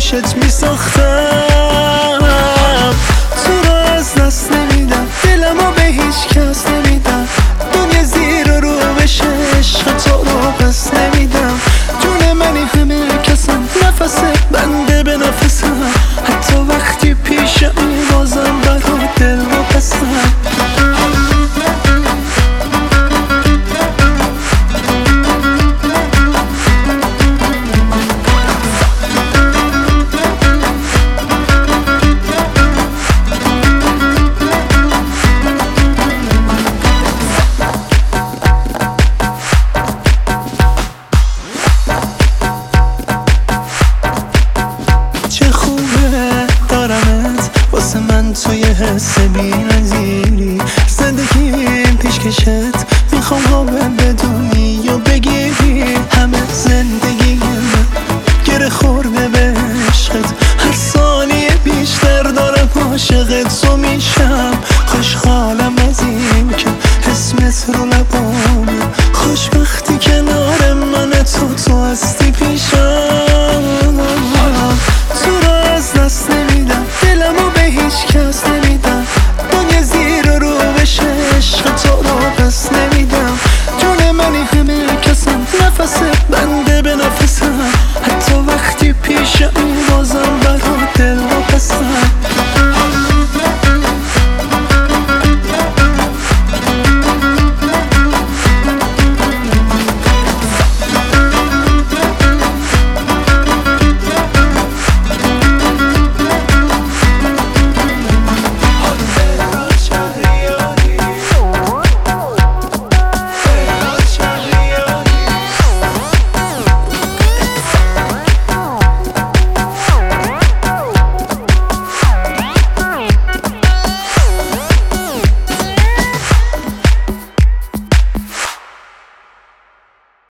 پیشت میساختم. تو رو از دست نمیدم، دلمو به هیچ کس نمیدم. دنیا زیر و رو بشه، عشق تو رو پس نمیدم. جون منی همه کسم، نفس بنده به نفسم. حتی وقتی پیشمی بازم برا دل و پسم. چه خوبه دارمت واسه من توی حس بی‌نظیری. زندگیم پیشکشت، میخوام قابل بدونی یا بگیری. همه زندگی من گره خورده به عشقت. هر ثانیه بیشتر دارم عاشق تو میشم. خوشحالم از این که اسمت رو لبامه. خوشبختی کنار من، تو هستی پیشم. تو رو از دست نمیدم، دلمو به هیچ کس نمیدم. دنیا زیر و رو بشه، عشق تو رو پس نمیدم. جون منی همه کسم، نفس بنده به نفسم. حتی وقتی پیشمی بازم